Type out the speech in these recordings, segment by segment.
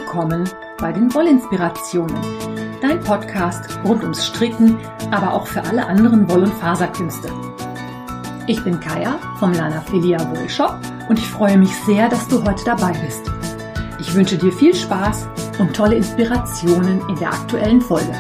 willkommen bei den Wollinspirationen, dein Podcast rund ums Stricken, aber auch für alle anderen Woll- und Faserkünste. Ich bin Kaya vom Lanafilia Wollshop und ich freue mich sehr, dass du heute dabei bist. Ich wünsche dir viel Spaß und tolle Inspirationen in der aktuellen Folge.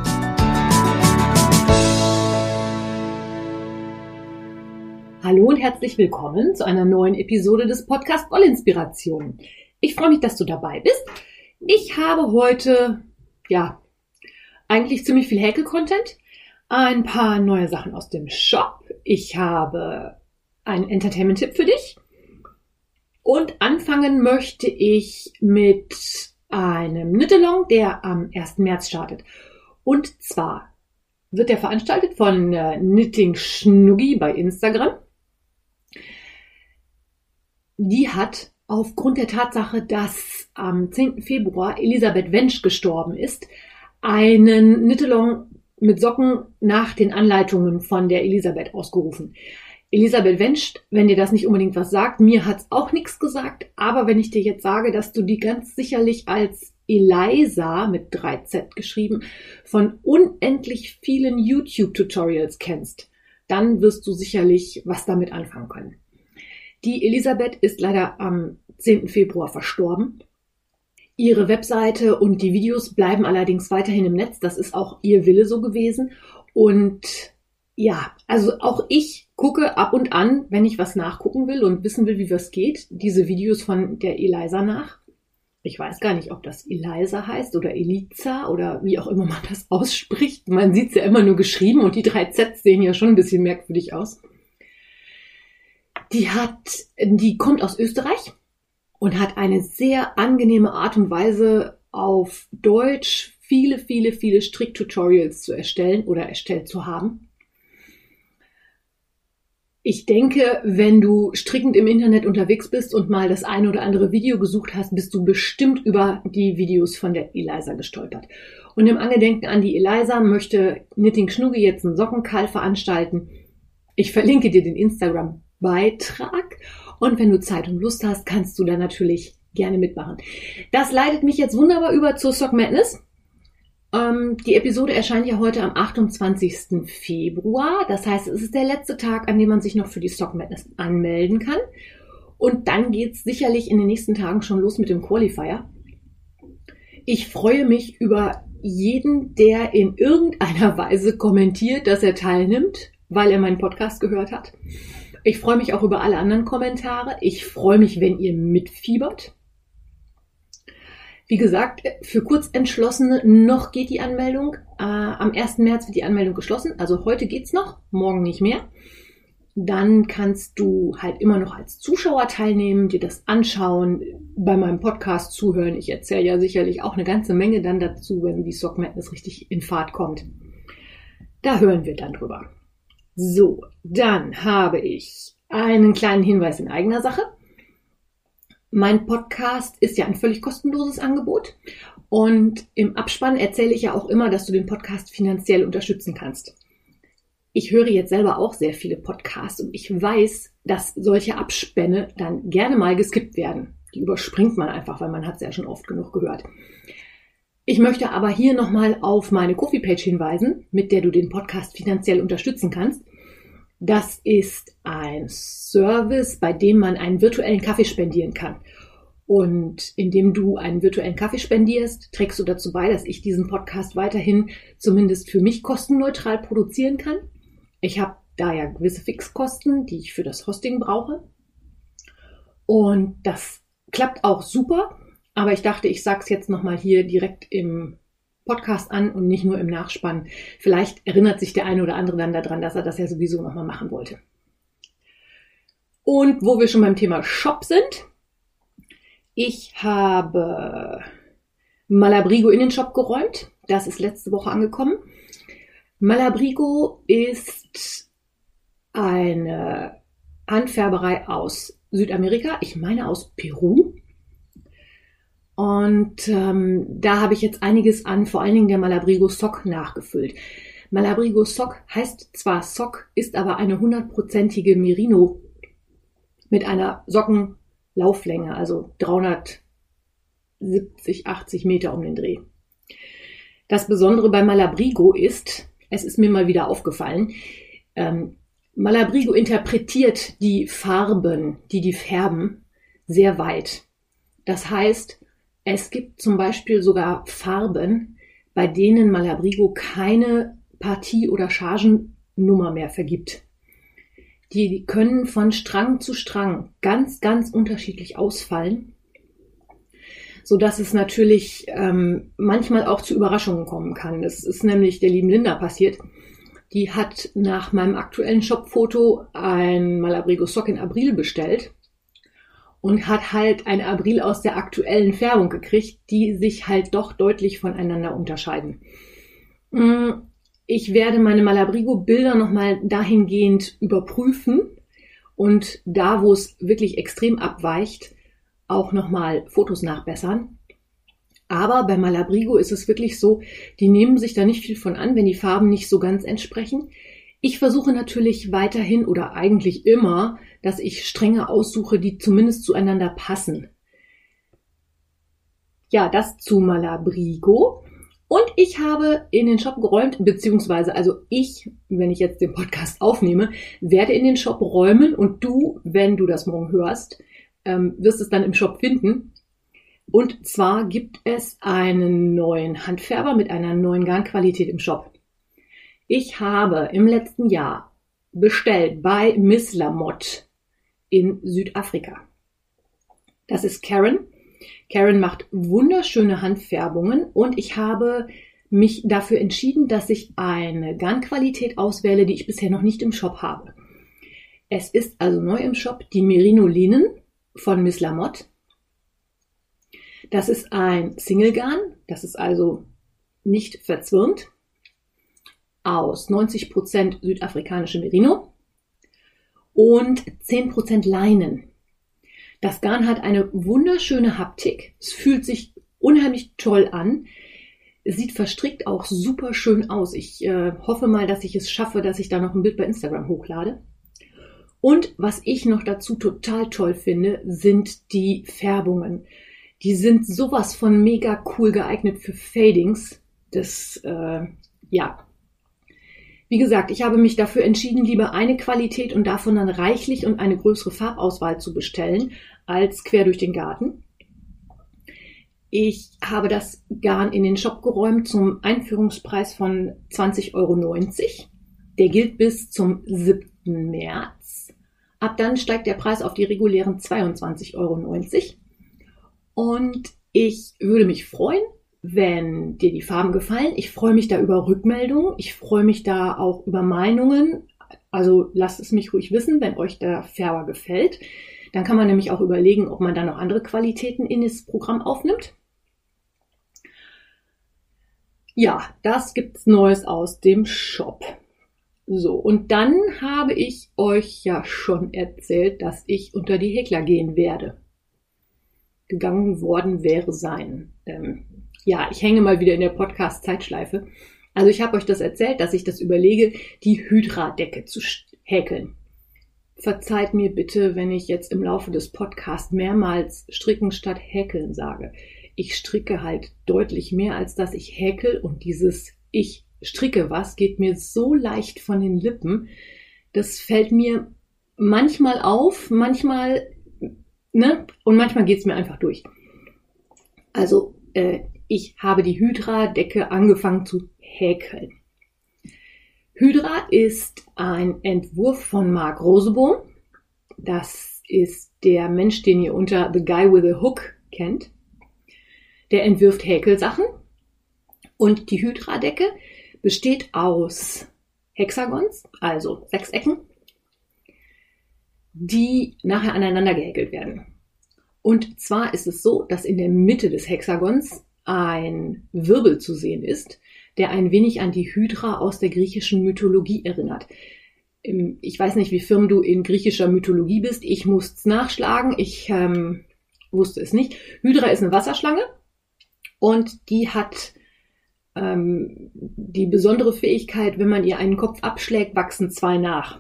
Hallo und herzlich willkommen zu einer neuen Episode des Podcasts Wollinspirationen. Ich freue mich, dass du dabei bist. Ich habe heute, eigentlich ziemlich viel Häkel-Content, ein paar neue Sachen aus dem Shop. Ich habe einen Entertainment-Tipp für dich und anfangen möchte ich mit einem Knit-Along, der am 1. März startet. Und zwar wird der veranstaltet von Knitting Schnuggi bei Instagram. Die hat aufgrund der Tatsache, dass am 10. Februar Elisabeth Wensch gestorben ist, einen Knit-Along mit Socken nach den Anleitungen von der Elisabeth ausgerufen. Elisabeth Wensch, wenn dir das nicht unbedingt was sagt, mir hat's auch nichts gesagt, aber wenn ich dir jetzt sage, dass du die ganz sicherlich als Eliza mit 3Z geschrieben von unendlich vielen YouTube-Tutorials kennst, dann wirst du sicherlich was damit anfangen können. Die Elisabeth ist leider am 10. Februar verstorben. Ihre Webseite und die Videos bleiben allerdings weiterhin im Netz. Das ist auch ihr Wille so gewesen. Und ja, also auch ich gucke ab und an, wenn ich was nachgucken will und wissen will, wie was geht, diese Videos von der Eliza nach. Ich weiß gar nicht, ob das Eliza heißt oder Eliza oder wie auch immer man das ausspricht. Man sieht es ja immer nur geschrieben und die 3 Zs sehen ja schon ein bisschen merkwürdig aus. Die kommt aus Österreich und hat eine sehr angenehme Art und Weise, auf Deutsch viele Stricktutorials zu erstellen oder erstellt zu haben. Ich denke, wenn du strickend im Internet unterwegs bist und mal das eine oder andere Video gesucht hast, bist du bestimmt über die Videos von der Eliza gestolpert. Und im Angedenken an die Eliza möchte Knitting Schnuggi jetzt einen Sockenkall veranstalten. Ich verlinke dir den Instagram-Beitrag und wenn du Zeit und Lust hast, kannst du da natürlich gerne mitmachen. Das leitet mich jetzt wunderbar über zur Sock Madness. Die Episode erscheint ja heute am 28. Februar. Das heißt, es ist der letzte Tag, an dem man sich noch für die Sock Madness anmelden kann. Und dann geht es sicherlich in den nächsten Tagen schon los mit dem Qualifier. Ich freue mich über jeden, der in irgendeiner Weise kommentiert, dass er teilnimmt, weil er meinen Podcast gehört hat. Ich freue mich auch über alle anderen Kommentare. Ich freue mich, wenn ihr mitfiebert. Wie gesagt, für Kurzentschlossene noch geht die Anmeldung. Am 1. März wird die Anmeldung geschlossen. Also heute geht's noch, morgen nicht mehr. Dann kannst du halt immer noch als Zuschauer teilnehmen, dir das anschauen, bei meinem Podcast zuhören. Ich erzähle ja sicherlich auch eine ganze Menge dann dazu, wenn die Sock Madness richtig in Fahrt kommt. Da hören wir dann drüber. So, dann habe ich einen kleinen Hinweis in eigener Sache. Mein Podcast ist ja ein völlig kostenloses Angebot und im Abspann erzähle ich ja auch immer, dass du den Podcast finanziell unterstützen kannst. Ich höre jetzt selber auch sehr viele Podcasts und ich weiß, dass solche Abspänne dann gerne mal geskippt werden. Die überspringt man einfach, weil man hat es ja schon oft genug gehört. Ich möchte aber hier nochmal auf meine Ko-fi-Page hinweisen, mit der du den Podcast finanziell unterstützen kannst. Das ist ein Service, bei dem man einen virtuellen Kaffee spendieren kann. Und indem du einen virtuellen Kaffee spendierst, trägst du dazu bei, dass ich diesen Podcast weiterhin zumindest für mich kostenneutral produzieren kann. Ich habe da ja gewisse Fixkosten, die ich für das Hosting brauche. Und das klappt auch super. Aber ich dachte, ich sage es jetzt nochmal hier direkt im Podcast an und nicht nur im Nachspann. Vielleicht erinnert sich der eine oder andere dann daran, dass er das ja sowieso nochmal machen wollte. Und wo wir schon beim Thema Shop sind, ich habe Malabrigo in den Shop geräumt. Das ist letzte Woche angekommen. Malabrigo ist eine Handfärberei aus Südamerika, ich meine aus Peru. Und da habe ich jetzt einiges an, vor allen Dingen der Malabrigo Sock nachgefüllt. Malabrigo Sock heißt zwar Sock, ist aber eine 100%ige Merino mit einer Sockenlauflänge, also 300 70, 80 Meter um den Dreh. Das Besondere bei Malabrigo ist, es ist mir mal wieder aufgefallen, Malabrigo interpretiert die Farben, die färben, sehr weit. Das heißt, es gibt zum Beispiel sogar Farben, bei denen Malabrigo keine Partie- oder Chargennummer mehr vergibt. Die können von Strang zu Strang ganz, ganz unterschiedlich ausfallen, sodass es natürlich manchmal auch zu Überraschungen kommen kann. Das ist nämlich der lieben Linda passiert. Die hat nach meinem aktuellen Shopfoto ein Malabrigo Sock in Abril bestellt und hat halt ein Abril aus der aktuellen Färbung gekriegt, die sich halt doch deutlich voneinander unterscheiden. Ich werde meine Malabrigo-Bilder nochmal dahingehend überprüfen und da, wo es wirklich extrem abweicht, auch nochmal Fotos nachbessern. Aber bei Malabrigo ist es wirklich so, die nehmen sich da nicht viel von an, wenn die Farben nicht so ganz entsprechen. Ich versuche natürlich weiterhin oder eigentlich immer, dass ich Stränge aussuche, die zumindest zueinander passen. Ja, das zu Malabrigo. Und ich habe in den Shop geräumt, beziehungsweise also ich, wenn ich jetzt den Podcast aufnehme, werde in den Shop räumen und du, wenn du das morgen hörst, wirst es dann im Shop finden. Und zwar gibt es einen neuen Handfärber mit einer neuen Garnqualität im Shop. Ich habe im letzten Jahr bestellt bei Miss Lamotte in Südafrika. Das ist Karen. Karen macht wunderschöne Handfärbungen und ich habe mich dafür entschieden, dass ich eine Garnqualität auswähle, die ich bisher noch nicht im Shop habe. Es ist also neu im Shop die Merino Linen von Miss Lamotte. Das ist ein Single-Garn, das ist also nicht verzwirnt, aus 90% südafrikanische Merino und 10% Leinen. Das Garn hat eine wunderschöne Haptik, es fühlt sich unheimlich toll an, es sieht verstrickt auch super schön aus. Ich hoffe mal, dass ich es schaffe, dass ich da noch ein Bild bei Instagram hochlade. Und was ich noch dazu total toll finde, sind die Färbungen. Die sind sowas von mega cool geeignet für Fadings. Wie gesagt, ich habe mich dafür entschieden, lieber eine Qualität und davon dann reichlich und eine größere Farbauswahl zu bestellen, als quer durch den Garten. Ich habe das Garn in den Shop geräumt zum Einführungspreis von 20,90 €. Der gilt bis zum 7. März. Ab dann steigt der Preis auf die regulären 22,90 €. Und ich würde mich freuen, wenn dir die Farben gefallen. Ich freue mich da über Rückmeldungen. Ich freue mich da auch über Meinungen. Also lasst es mich ruhig wissen, wenn euch der Färber gefällt. Dann kann man nämlich auch überlegen, ob man da noch andere Qualitäten in das Programm aufnimmt. Ja, das gibt's Neues aus dem Shop. So, und dann habe ich euch ja schon erzählt, dass ich unter die Häkler gehen werde. Gegangen worden wäre sein. Ich hänge mal wieder in der Podcast-Zeitschleife. Also ich habe euch das erzählt, dass ich das überlege, die Hydra-Decke zu häkeln. Verzeiht mir bitte, wenn ich jetzt im Laufe des Podcasts mehrmals stricken statt häkeln sage. Ich stricke halt deutlich mehr, als dass ich häkel und dieses ich stricke was geht mir so leicht von den Lippen. Das fällt mir manchmal auf, manchmal und manchmal geht's mir einfach durch. Also ich habe die Hydra-Decke angefangen zu häkeln. Hydra ist ein Entwurf von Marc Rosebohm. Das ist der Mensch, den ihr unter The Guy with a Hook kennt. Der entwirft Häkelsachen. Und die Hydra-Decke besteht aus Hexagons, also Sechsecken, die nachher aneinander gehäkelt werden. Und zwar ist es so, dass in der Mitte des Hexagons ein Wirbel zu sehen ist, der ein wenig an die Hydra aus der griechischen Mythologie erinnert. Ich weiß nicht, wie firm du in griechischer Mythologie bist. Ich musste es nachschlagen. Ich wusste es nicht. Hydra ist eine Wasserschlange und die hat die besondere Fähigkeit, wenn man ihr einen Kopf abschlägt, wachsen zwei nach.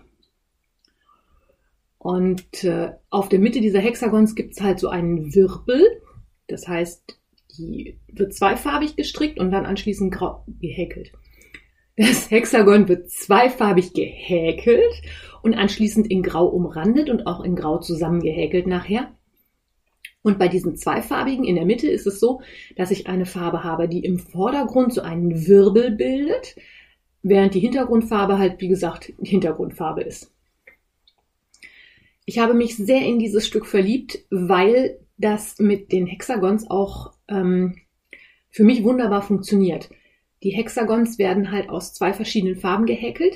Und auf der Mitte dieser Hexagons gibt es halt so einen Wirbel. Das heißt, Die wird zweifarbig gestrickt und dann anschließend grau gehäkelt. Das Hexagon wird zweifarbig gehäkelt und anschließend in grau umrandet und auch in grau zusammengehäkelt nachher. Und bei diesen zweifarbigen in der Mitte ist es so, dass ich eine Farbe habe, die im Vordergrund so einen Wirbel bildet, während die Hintergrundfarbe halt, wie gesagt, die Hintergrundfarbe ist. Ich habe mich sehr in dieses Stück verliebt, weil das mit den Hexagons auch für mich wunderbar funktioniert. Die Hexagons werden halt aus 2 verschiedenen Farben gehäkelt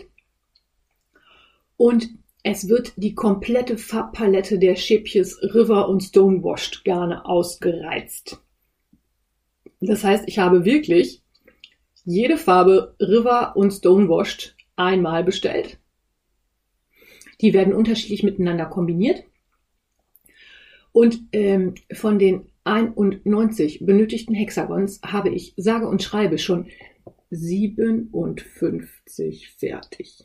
und es wird die komplette Farbpalette der Schäpjes River und Stonewashed Garne ausgereizt. Das heißt, ich habe wirklich jede Farbe River und Stonewashed einmal bestellt. Die werden unterschiedlich miteinander kombiniert. Und von den 91 benötigten Hexagons habe ich sage und schreibe schon 57 fertig.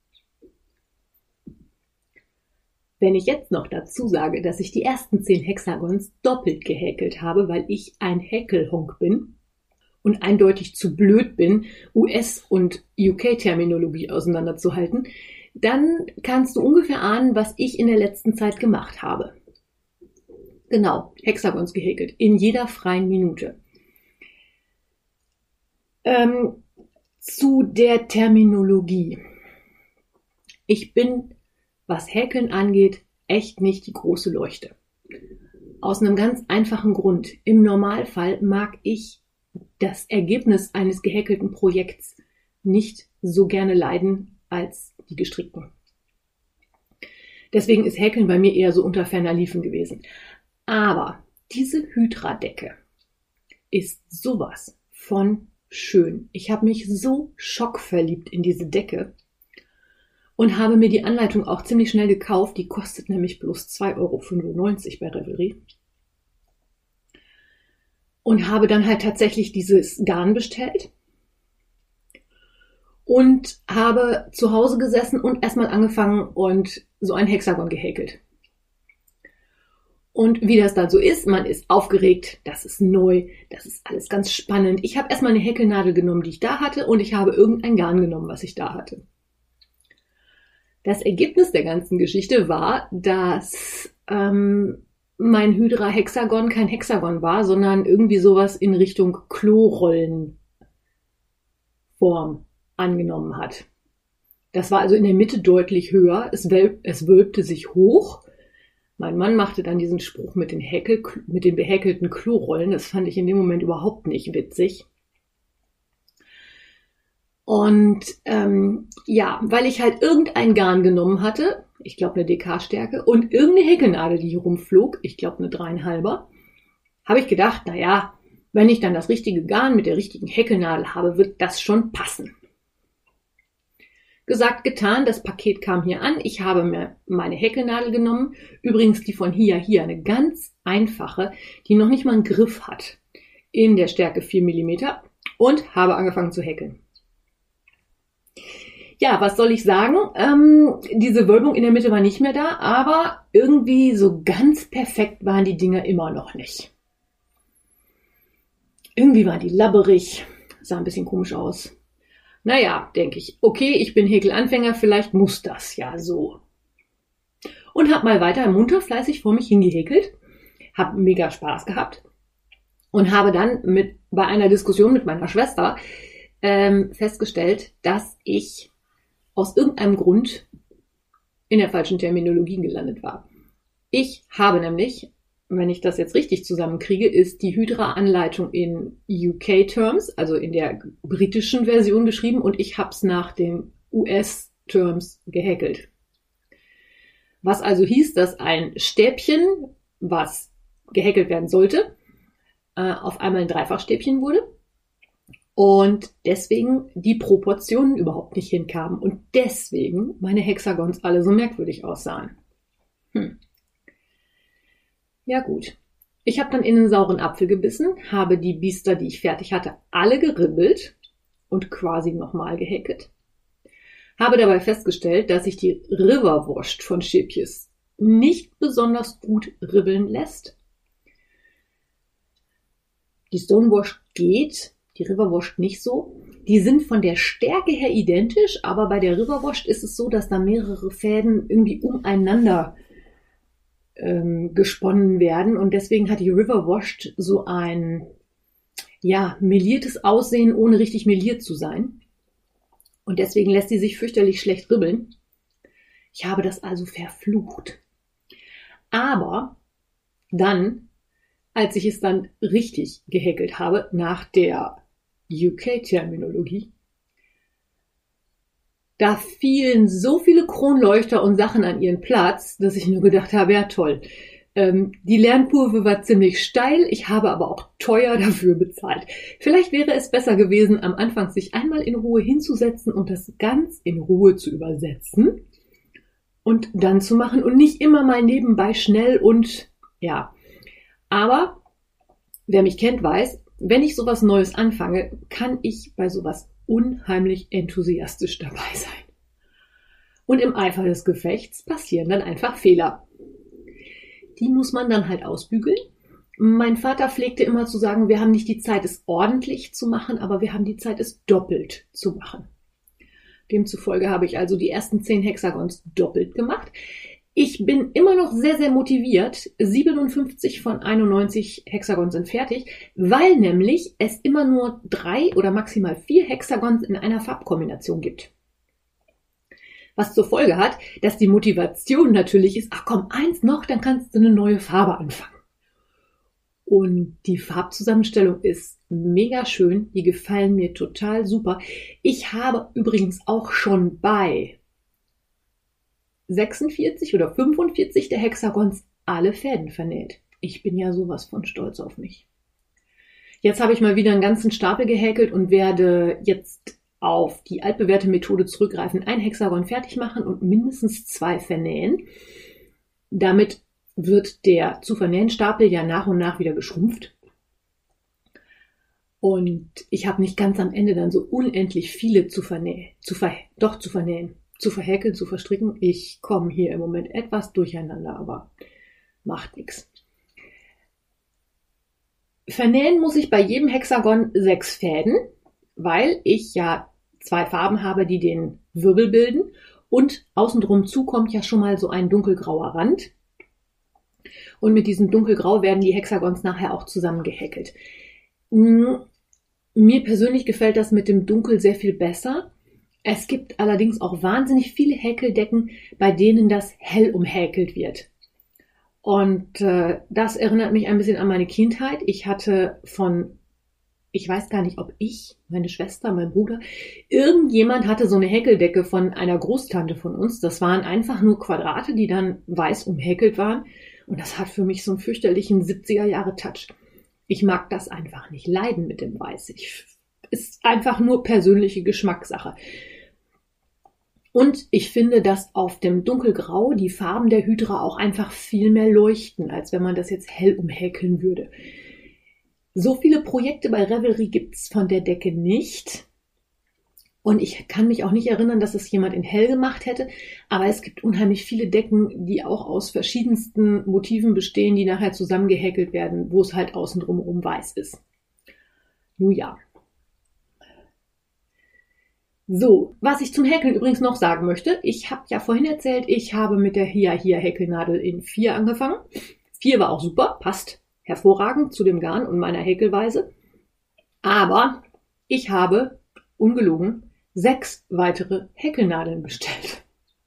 Wenn ich jetzt noch dazu sage, dass ich die ersten 10 Hexagons doppelt gehäkelt habe, weil ich ein Häkelhonk bin und eindeutig zu blöd bin, US- und UK-Terminologie auseinanderzuhalten, dann kannst du ungefähr ahnen, was ich in der letzten Zeit gemacht habe. Genau, Hexagons gehäkelt, in jeder freien Minute. Zu der Terminologie. Ich bin, was Häkeln angeht, echt nicht die große Leuchte. Aus einem ganz einfachen Grund. Im Normalfall mag ich das Ergebnis eines gehäkelten Projekts nicht so gerne leiden als die gestrickten. Deswegen ist Häkeln bei mir eher so unter ferner Liefen gewesen. Aber diese Hydra-Decke ist sowas von schön. Ich habe mich so schockverliebt in diese Decke und habe mir die Anleitung auch ziemlich schnell gekauft. Die kostet nämlich bloß 2,95 € bei Revelry. Und habe dann halt tatsächlich dieses Garn bestellt und habe zu Hause gesessen und erstmal angefangen und so ein Hexagon gehäkelt. Und wie das dann so ist, man ist aufgeregt, das ist neu, das ist alles ganz spannend. Ich habe erstmal eine Häkelnadel genommen, die ich da hatte, und ich habe irgendein Garn genommen, was ich da hatte. Das Ergebnis der ganzen Geschichte war, dass mein Hydra-Hexagon kein Hexagon war, sondern irgendwie sowas in Richtung Klorollenform angenommen hat. Das war also in der Mitte deutlich höher, es wölbte sich hoch. Mein Mann machte dann diesen Spruch mit den behäkelten Klorollen. Das fand ich in dem Moment überhaupt nicht witzig. Und weil ich halt irgendein Garn genommen hatte, ich glaube eine DK-Stärke, und irgendeine Häkelnadel, die hier rumflog, ich glaube eine 3,5er, habe ich gedacht, naja, wenn ich dann das richtige Garn mit der richtigen Häkelnadel habe, wird das schon passen. Gesagt, getan, das Paket kam hier an, ich habe mir meine Häkelnadel genommen, übrigens die von hier, eine ganz einfache, die noch nicht mal einen Griff hat, in der Stärke 4 mm, und habe angefangen zu häkeln. Ja, was soll ich sagen? Diese Wölbung in der Mitte war nicht mehr da, aber irgendwie so ganz perfekt waren die Dinger immer noch nicht. Irgendwie waren die labberig, sah ein bisschen komisch aus. Naja, denke ich, okay, ich bin Häkelanfänger, vielleicht muss das ja so. Und habe mal weiter munter fleißig vor mich hingehäkelt, habe mega Spaß gehabt und habe dann bei einer Diskussion mit meiner Schwester festgestellt, dass ich aus irgendeinem Grund in der falschen Terminologie gelandet war. Ich habe nämlich, wenn ich das jetzt richtig zusammenkriege, ist die Hydra-Anleitung in UK-Terms, also in der britischen Version geschrieben, und ich habe es nach den US-Terms gehäkelt. Was also hieß, dass ein Stäbchen, was gehäkelt werden sollte, auf einmal ein Dreifachstäbchen wurde und deswegen die Proportionen überhaupt nicht hinkamen und deswegen meine Hexagons alle so merkwürdig aussahen. Ja gut, ich habe dann in einen sauren Apfel gebissen, habe die Biester, die ich fertig hatte, alle geribbelt und quasi nochmal gehäkelt. Habe dabei festgestellt, dass sich die Riverwashed von Schäpjes nicht besonders gut ribbeln lässt. Die Stonewash geht, die Riverwash nicht so. Die sind von der Stärke her identisch, aber bei der Riverwash ist es so, dass da mehrere Fäden irgendwie umeinander gesponnen werden und deswegen hat die Riverwash so ein meliertes Aussehen, ohne richtig meliert zu sein. Und deswegen lässt sie sich fürchterlich schlecht ribbeln. Ich habe das also verflucht. Aber dann, als ich es dann richtig gehäkelt habe, nach der UK-Terminologie, da fielen so viele Kronleuchter und Sachen an ihren Platz, dass ich nur gedacht habe, ja toll. Die Lernkurve war ziemlich steil, ich habe aber auch teuer dafür bezahlt. Vielleicht wäre es besser gewesen, am Anfang sich einmal in Ruhe hinzusetzen und das ganz in Ruhe zu übersetzen und dann zu machen und nicht immer mal nebenbei schnell und ja. Aber wer mich kennt, weiß, wenn ich sowas Neues anfange, kann ich bei sowas unheimlich enthusiastisch dabei sein. Und im Eifer des Gefechts passieren dann einfach Fehler. Die muss man dann halt ausbügeln. Mein Vater pflegte immer zu sagen, wir haben nicht die Zeit, es ordentlich zu machen, aber wir haben die Zeit, es doppelt zu machen. Demzufolge habe ich also die ersten 10 Hexagons doppelt gemacht. Ich bin immer noch sehr, sehr motiviert. 57 von 91 Hexagons sind fertig, weil nämlich es immer nur 3 oder maximal 4 Hexagons in einer Farbkombination gibt. Was zur Folge hat, dass die Motivation natürlich ist, ach komm, eins noch, dann kannst du eine neue Farbe anfangen. Und die Farbzusammenstellung ist mega schön, die gefallen mir total super. Ich habe übrigens auch schon bei 46 oder 45 der Hexagons alle Fäden vernäht. Ich bin ja sowas von stolz auf mich. Jetzt habe ich mal wieder einen ganzen Stapel gehäkelt und werde jetzt auf die altbewährte Methode zurückgreifen, ein Hexagon fertig machen und mindestens 2 vernähen. Damit wird der zu vernähen Stapel ja nach und nach wieder geschrumpft. Und ich habe nicht ganz am Ende dann so unendlich viele zu verhäkeln, zu verstricken. Ich komme hier im Moment etwas durcheinander, aber macht nichts. Vernähen muss ich bei jedem Hexagon 6 Fäden, weil ich ja 2 Farben habe, die den Wirbel bilden und außenrum zu kommt ja schon mal so ein dunkelgrauer Rand. Und mit diesem dunkelgrau werden die Hexagons nachher auch zusammen gehäkelt. Mir persönlich gefällt das mit dem Dunkel sehr viel besser. Es gibt allerdings auch wahnsinnig viele Häkeldecken, bei denen das hell umhäkelt wird. Und das erinnert mich ein bisschen an meine Kindheit. Ich hatte ich weiß gar nicht, ob meine Schwester, mein Bruder, irgendjemand hatte so eine Häkeldecke von einer Großtante von uns. Das waren einfach nur Quadrate, die dann weiß umhäkelt waren. Und das hat für mich so einen fürchterlichen 70er-Jahre-Touch. Ich mag das einfach nicht leiden mit dem Weiß. Ist einfach nur persönliche Geschmackssache. Und ich finde, dass auf dem Dunkelgrau die Farben der Hydra auch einfach viel mehr leuchten, als wenn man das jetzt hell umhäkeln würde. So viele Projekte bei Ravelry gibt's von der Decke nicht. Und ich kann mich auch nicht erinnern, dass es jemand in hell gemacht hätte. Aber es gibt unheimlich viele Decken, die auch aus verschiedensten Motiven bestehen, die nachher zusammengehäkelt werden, wo es halt außen drumherum weiß ist. Nun ja. So, was ich zum Häkeln übrigens noch sagen möchte. Ich habe ja vorhin erzählt, ich habe mit der Hia Häkelnadel in 4 angefangen. 4 war auch super, passt hervorragend zu dem Garn und meiner Häkelweise. Aber ich habe, ungelogen, 6 weitere Häkelnadeln bestellt.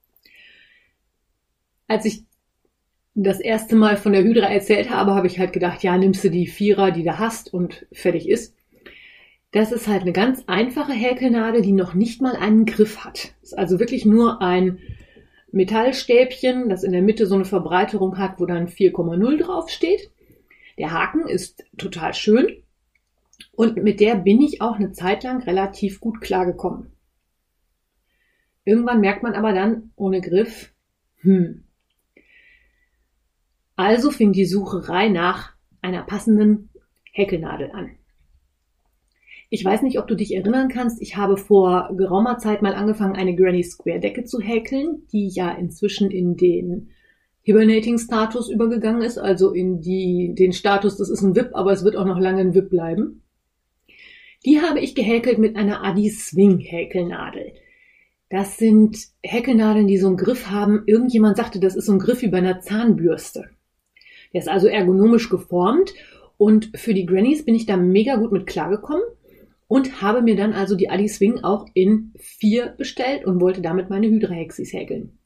Als ich das erste Mal von der Hydra erzählt habe, habe ich halt gedacht, ja, nimmst du die 4er, die du hast und fertig ist. Das ist halt eine ganz einfache Häkelnadel, die noch nicht mal einen Griff hat. Das ist also wirklich nur ein Metallstäbchen, das in der Mitte so eine Verbreiterung hat, wo dann 4,0 drauf steht. Der Haken ist total schön und mit der bin ich auch eine Zeit lang relativ gut klargekommen. Irgendwann merkt man aber dann, ohne Griff, Also fing die Sucherei nach einer passenden Häkelnadel an. Ich weiß nicht, ob du dich erinnern kannst, ich habe vor geraumer Zeit mal angefangen, eine Granny Square Decke zu häkeln, die ja inzwischen in den Hibernating-Status übergegangen ist, also in den Status, das ist ein WIP, aber es wird auch noch lange ein WIP bleiben. Die habe ich gehäkelt mit einer Adi-Swing-Häkelnadel. Das sind Häkelnadeln, die so einen Griff haben. Irgendjemand sagte, das ist so ein Griff wie bei einer Zahnbürste. Der ist also ergonomisch geformt und für die Grannies bin ich da mega gut mit klargekommen und habe mir dann also die Adi-Swing auch in 4 bestellt und wollte damit meine Hydra-Hexis häkeln.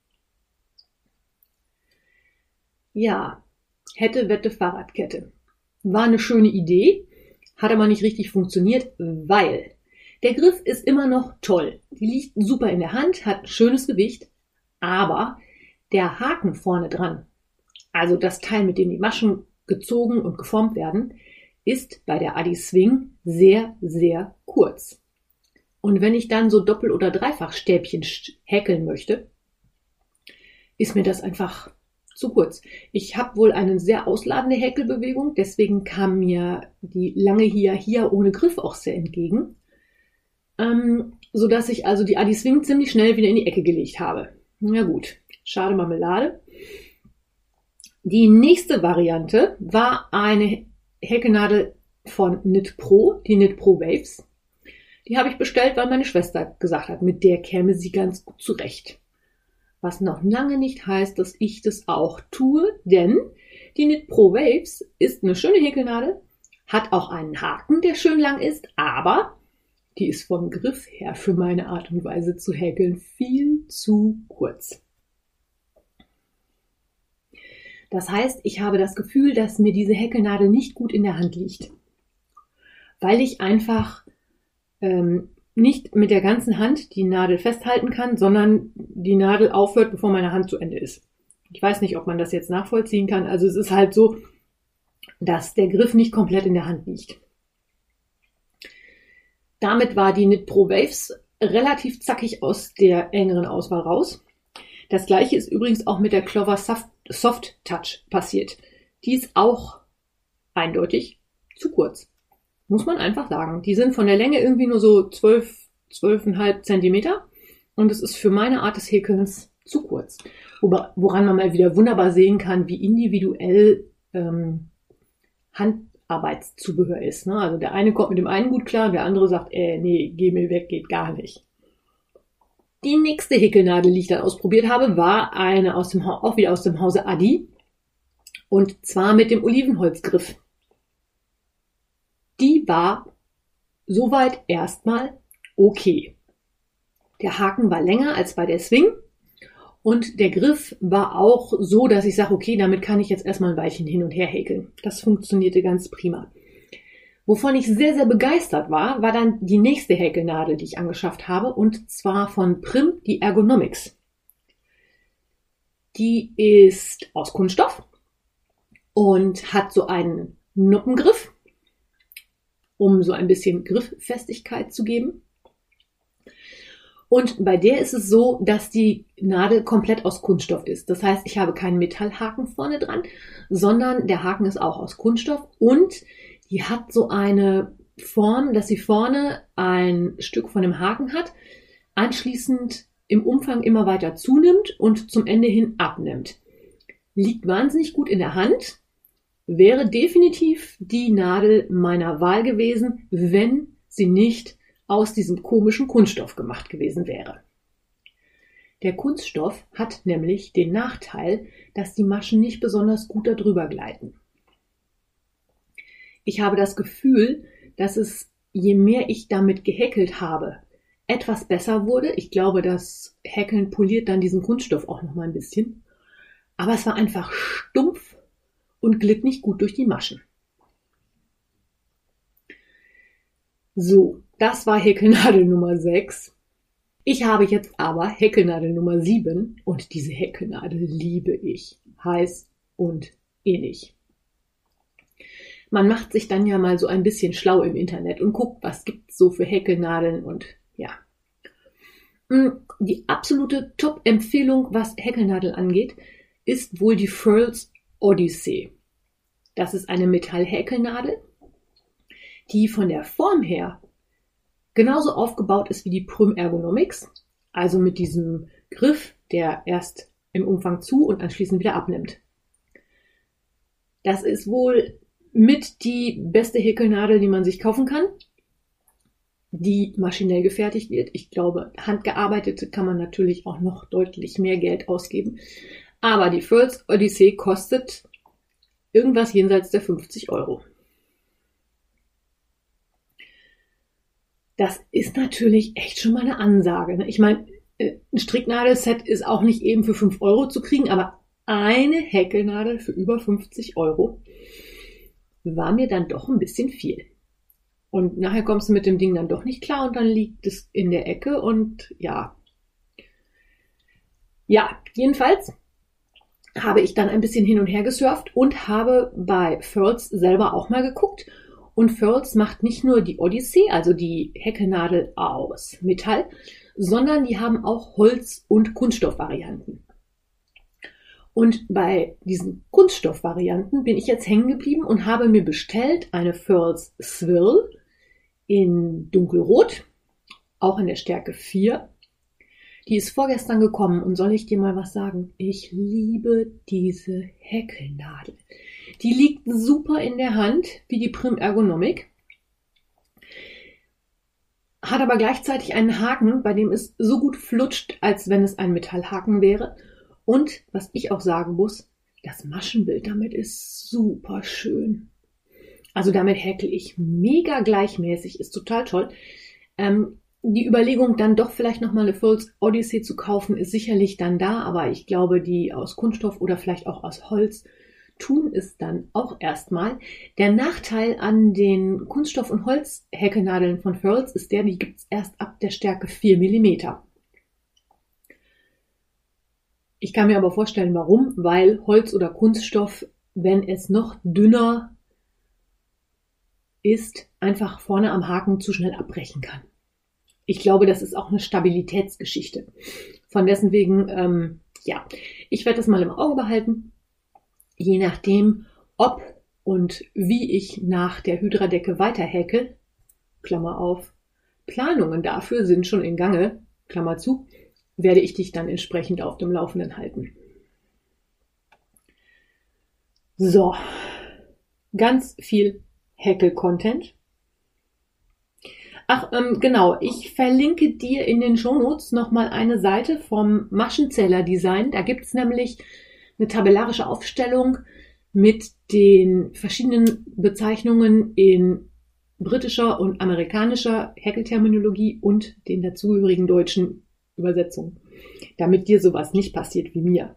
Ja, hätte, wette, Fahrradkette. War eine schöne Idee, hat aber nicht richtig funktioniert, weil der Griff ist immer noch toll. Die liegt super in der Hand, hat ein schönes Gewicht, aber der Haken vorne dran, also das Teil, mit dem die Maschen gezogen und geformt werden, ist bei der Adi-Swing sehr, sehr kurz. Und wenn ich dann so Doppel- oder Dreifachstäbchen häkeln möchte, ist mir das einfach zu kurz. Ich habe wohl eine sehr ausladende Häkelbewegung, deswegen kam mir die lange Hia ohne Griff auch sehr entgegen, sodass ich also die Adi-Swing ziemlich schnell wieder in die Ecke gelegt habe. Na gut, schade Marmelade. Die nächste Variante war eine Häkelnadel von Knit Pro, die Knit Pro Waves. Die habe ich bestellt, weil meine Schwester gesagt hat, mit der käme sie ganz gut zurecht. Was noch lange nicht heißt, dass ich das auch tue, denn die Knit Pro Waves ist eine schöne Häkelnadel, hat auch einen Haken, der schön lang ist, aber die ist vom Griff her für meine Art und Weise zu häkeln viel zu kurz. Das heißt, ich habe das Gefühl, dass mir diese Häkelnadel nicht gut in der Hand liegt, weil ich einfach nicht mit der ganzen Hand die Nadel festhalten kann, sondern die Nadel aufhört, bevor meine Hand zu Ende ist. Ich weiß nicht, ob man das jetzt nachvollziehen kann. Also es ist halt so, dass der Griff nicht komplett in der Hand liegt. Damit war die Knit Pro Waves relativ zackig aus der engeren Auswahl raus. Das gleiche ist übrigens auch mit der Clover Soft Touch passiert. Die ist auch eindeutig zu kurz. Muss man einfach sagen. Die sind von der Länge irgendwie nur so 12,5 Zentimeter und es ist für meine Art des Häkelns zu kurz. Woran man mal wieder wunderbar sehen kann, wie individuell Handarbeitszubehör ist. Ne? Also der eine kommt mit dem einen gut klar, der andere sagt, nee, geh mir weg, geht gar nicht. Die nächste Häkelnadel, die ich dann ausprobiert habe, war eine auch wieder aus dem Hause Adi und zwar mit dem Olivenholzgriff. Die war soweit erstmal okay. Der Haken war länger als bei der Swing und der Griff war auch so, dass ich sage, okay, damit kann ich jetzt erstmal ein Weilchen hin und her häkeln. Das funktionierte ganz prima. Wovon ich sehr, sehr begeistert war dann die nächste Häkelnadel, die ich angeschafft habe, und zwar von Prim, die Ergonomics. Die ist aus Kunststoff und hat so einen Noppengriff, um so ein bisschen Grifffestigkeit zu geben. Und bei der ist es so, dass die Nadel komplett aus Kunststoff ist. Das heißt, ich habe keinen Metallhaken vorne dran, sondern der Haken ist auch aus Kunststoff und die hat so eine Form, dass sie vorne ein Stück von dem Haken hat, anschließend im Umfang immer weiter zunimmt und zum Ende hin abnimmt. Liegt wahnsinnig gut in der Hand, wäre definitiv die Nadel meiner Wahl gewesen, wenn sie nicht aus diesem komischen Kunststoff gemacht gewesen wäre. Der Kunststoff hat nämlich den Nachteil, dass die Maschen nicht besonders gut darüber gleiten. Ich habe das Gefühl, dass es, je mehr ich damit gehäkelt habe, etwas besser wurde. Ich glaube, das Häkeln poliert dann diesen Kunststoff auch noch mal ein bisschen. Aber es war einfach stumpf und glitt nicht gut durch die Maschen. So, das war Häkelnadel Nummer 6. Ich habe jetzt aber Häkelnadel Nummer 7 und diese Häkelnadel liebe ich. Heiß und innig. Man macht sich dann ja mal so ein bisschen schlau im Internet und guckt, was gibt's so für Häkelnadeln und ja. Die absolute Top-Empfehlung, was Häkelnadel angeht, ist wohl die Furls Odyssey. Das ist eine Metallhäkelnadel, die von der Form her genauso aufgebaut ist wie die Prim Ergonomics, also mit diesem Griff, der erst im Umfang zu und anschließend wieder abnimmt. Das ist wohl mit die beste Häkelnadel, die man sich kaufen kann, die maschinell gefertigt wird. Ich glaube, handgearbeitete kann man natürlich auch noch deutlich mehr Geld ausgeben. Aber die Furls Odyssey kostet irgendwas jenseits der 50 Euro. Das ist natürlich echt schon mal eine Ansage. Ne? Ich meine, ein Stricknadelset ist auch nicht eben für 5 Euro zu kriegen, aber eine Häkelnadel für über 50 Euro war mir dann doch ein bisschen viel. Und nachher kommst du mit dem Ding dann doch nicht klar und dann liegt es in der Ecke und ja. Ja, jedenfalls habe ich dann ein bisschen hin und her gesurft und habe bei Furls selber auch mal geguckt. Und Furls macht nicht nur die Odyssey, also die Häkelnadel aus Metall, sondern die haben auch Holz- und Kunststoffvarianten. Und bei diesen Kunststoffvarianten bin ich jetzt hängen geblieben und habe mir bestellt eine Furls Swirl in dunkelrot, auch in der Stärke 4. Die ist vorgestern gekommen und soll ich dir mal was sagen? Ich liebe diese Häkelnadel. Die liegt super in der Hand, wie die Prim Ergonomic. Hat aber gleichzeitig einen Haken, bei dem es so gut flutscht, als wenn es ein Metallhaken wäre. Und was ich auch sagen muss, das Maschenbild damit ist super schön. Also damit häkel ich mega gleichmäßig, ist total toll. Die Überlegung, dann doch vielleicht nochmal eine Furls Odyssey zu kaufen, ist sicherlich dann da, aber ich glaube, die aus Kunststoff oder vielleicht auch aus Holz tun es dann auch erstmal. Der Nachteil an den Kunststoff- und Holzhäkelnadeln von Furls ist der, die gibt es erst ab der Stärke 4 mm. Ich kann mir aber vorstellen, warum, weil Holz oder Kunststoff, wenn es noch dünner ist, einfach vorne am Haken zu schnell abbrechen kann. Ich glaube, das ist auch eine Stabilitätsgeschichte. Von dessen wegen, ja, ich werde das mal im Auge behalten. Je nachdem, ob und wie ich nach der Hydra-Decke weiterhäkel, Klammer auf, Planungen dafür sind schon in Gange, Klammer zu, werde ich dich dann entsprechend auf dem Laufenden halten. So, ganz viel Häkel-Content. Ach, genau, ich verlinke dir in den Shownotes nochmal eine Seite vom Maschenzähler-Design. Da gibt es nämlich eine tabellarische Aufstellung mit den verschiedenen Bezeichnungen in britischer und amerikanischer Häkelterminologie und den dazugehörigen deutschen Übersetzungen, damit dir sowas nicht passiert wie mir.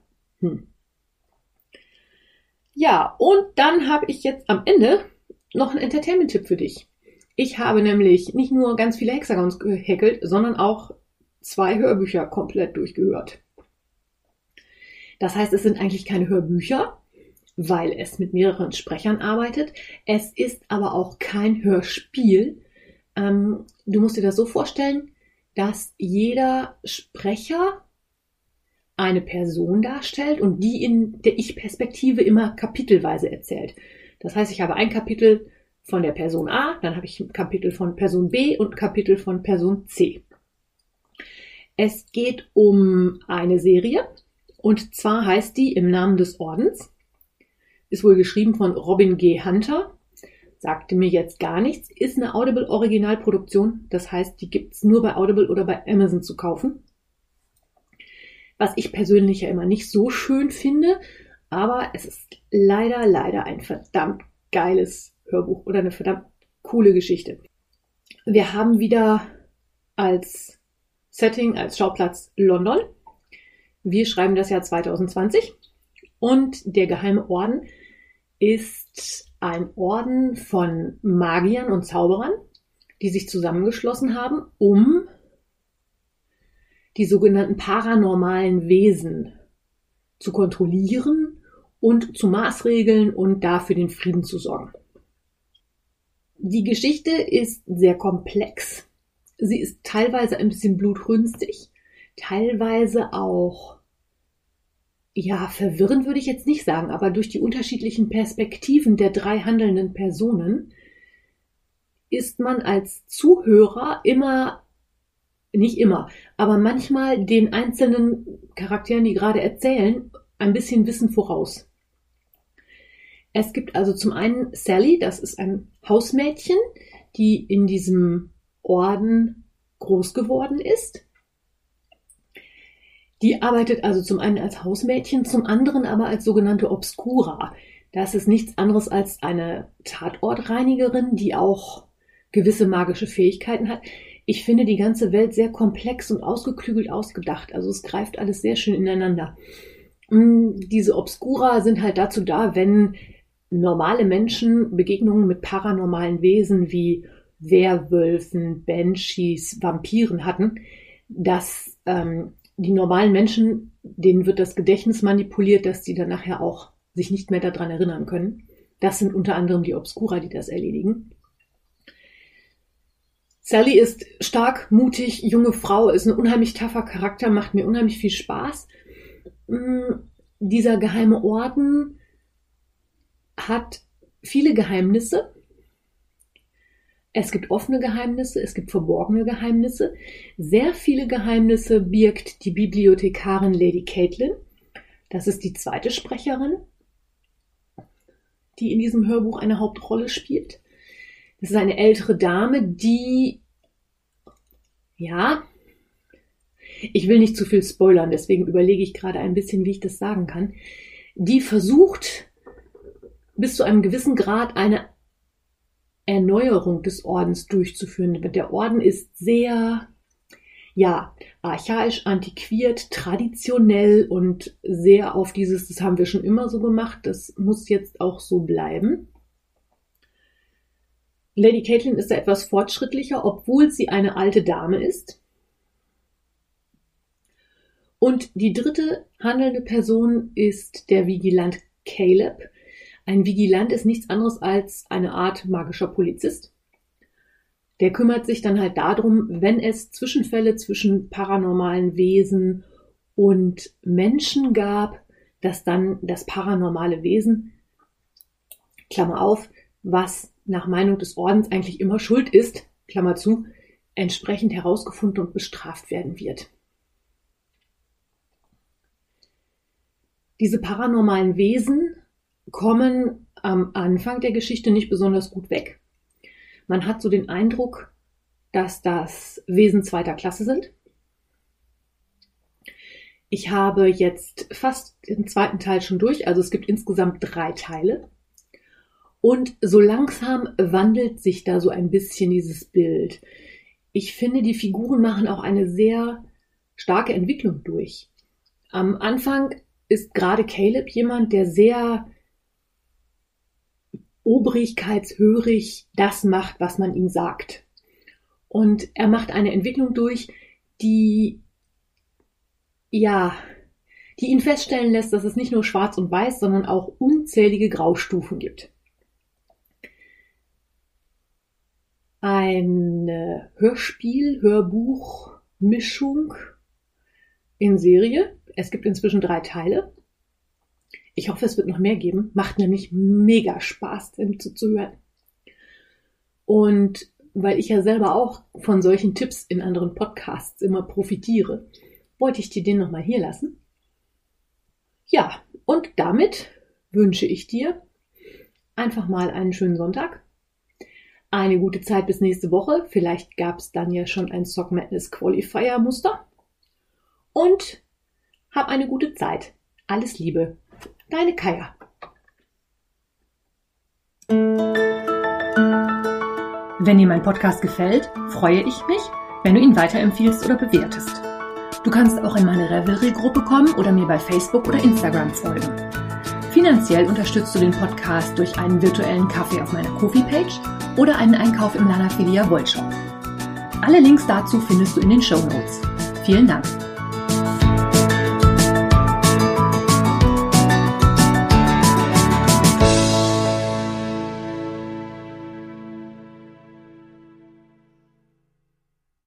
Ja, und dann habe ich jetzt am Ende noch einen Entertainment-Tipp für dich. Ich habe nämlich nicht nur ganz viele Hexagons gehäkelt, sondern auch 2 Hörbücher komplett durchgehört. Das heißt, es sind eigentlich keine Hörbücher, weil es mit mehreren Sprechern arbeitet. Es ist aber auch kein Hörspiel. Du musst dir das so vorstellen, dass jeder Sprecher eine Person darstellt und die in der Ich-Perspektive immer kapitelweise erzählt. Das heißt, ich habe ein Kapitel von der Person A, dann habe ich ein Kapitel von Person B und ein Kapitel von Person C. Es geht um eine Serie und zwar heißt die Im Namen des Ordens. Ist wohl geschrieben von Robin G. Hunter. Sagte mir jetzt gar nichts. Ist eine Audible-Originalproduktion. Das heißt, die gibt es nur bei Audible oder bei Amazon zu kaufen. Was ich persönlich ja immer nicht so schön finde. Aber es ist leider ein verdammt geiles Hörbuch oder eine verdammt coole Geschichte. Wir haben wieder als Setting, als Schauplatz London. Wir schreiben das Jahr 2020 und der Geheime Orden ist ein Orden von Magiern und Zauberern, die sich zusammengeschlossen haben, um die sogenannten paranormalen Wesen zu kontrollieren und zu maßregeln und da für den Frieden zu sorgen. Die Geschichte ist sehr komplex. Sie ist teilweise ein bisschen blutrünstig, teilweise auch, ja, verwirrend würde ich jetzt nicht sagen, aber durch die unterschiedlichen Perspektiven der 3 handelnden Personen ist man als Zuhörer immer nicht immer, aber manchmal den einzelnen Charakteren, die gerade erzählen, ein bisschen Wissen voraus. Es gibt also zum einen Sally, das ist ein Hausmädchen, die in diesem Orden groß geworden ist. Die arbeitet also zum einen als Hausmädchen, zum anderen aber als sogenannte Obscura. Das ist nichts anderes als eine Tatortreinigerin, die auch gewisse magische Fähigkeiten hat. Ich finde die ganze Welt sehr komplex und ausgeklügelt ausgedacht. Also es greift alles sehr schön ineinander. Diese Obscura sind halt dazu da, wenn normale Menschen Begegnungen mit paranormalen Wesen wie Werwölfen, Banshees, Vampiren hatten, dass die normalen Menschen, denen wird das Gedächtnis manipuliert, dass die dann nachher auch sich nicht mehr daran erinnern können. Das sind unter anderem die Obscura, die das erledigen. Sally ist stark, mutig, junge Frau, ist ein unheimlich tougher Charakter, macht mir unheimlich viel Spaß. Dieser geheime Orden hat viele Geheimnisse. Es gibt offene Geheimnisse, es gibt verborgene Geheimnisse. Sehr viele Geheimnisse birgt die Bibliothekarin Lady Caitlin. Das ist die zweite Sprecherin, die in diesem Hörbuch eine Hauptrolle spielt. Das ist eine ältere Dame, die, ja, ich will nicht zu viel spoilern, deswegen überlege ich gerade ein bisschen, wie ich das sagen kann. Die versucht, bis zu einem gewissen Grad eine Erneuerung des Ordens durchzuführen. Der Orden ist sehr, archaisch, antiquiert, traditionell und sehr auf dieses, das haben wir schon immer so gemacht, das muss jetzt auch so bleiben. Lady Caitlin ist da etwas fortschrittlicher, obwohl sie eine alte Dame ist. Und die dritte handelnde Person ist der Vigilant Caleb. Ein Vigilant ist nichts anderes als eine Art magischer Polizist. Der kümmert sich dann halt darum, wenn es Zwischenfälle zwischen paranormalen Wesen und Menschen gab, dass dann das paranormale Wesen, Klammer auf, was nach Meinung des Ordens eigentlich immer schuld ist, Klammer zu, entsprechend herausgefunden und bestraft werden wird. Diese paranormalen Wesen kommen am Anfang der Geschichte nicht besonders gut weg. Man hat so den Eindruck, dass das Wesen zweiter Klasse sind. Ich habe jetzt fast den zweiten Teil schon durch, also es gibt insgesamt 3 Teile. Und so langsam wandelt sich da so ein bisschen dieses Bild. Ich finde, die Figuren machen auch eine sehr starke Entwicklung durch. Am Anfang ist gerade Caleb jemand, der sehr obrigkeitshörig das macht, was man ihm sagt. Und er macht eine Entwicklung durch, die ihn feststellen lässt, dass es nicht nur schwarz und weiß, sondern auch unzählige Graustufen gibt. Eine Hörbuch-Mischung in Serie. Es gibt inzwischen 3 Teile. Ich hoffe, es wird noch mehr geben. Macht nämlich mega Spaß, dem zuzuhören. Und weil ich ja selber auch von solchen Tipps in anderen Podcasts immer profitiere, wollte ich dir den nochmal hier lassen. Ja, und damit wünsche ich dir einfach mal einen schönen Sonntag. Eine gute Zeit bis nächste Woche. Vielleicht gab es dann ja schon ein Sock Madness Qualifier Muster. Und hab eine gute Zeit. Alles Liebe. Deine Kaya. Wenn dir mein Podcast gefällt, freue ich mich, wenn du ihn weiterempfiehlst oder bewertest. Du kannst auch in meine Revelry-Gruppe kommen oder mir bei Facebook oder Instagram folgen. Finanziell unterstützt du den Podcast durch einen virtuellen Kaffee auf meiner Ko-fi-Page oder einen Einkauf im Lana Filia Wollshop. Alle Links dazu findest du in den Shownotes. Vielen Dank.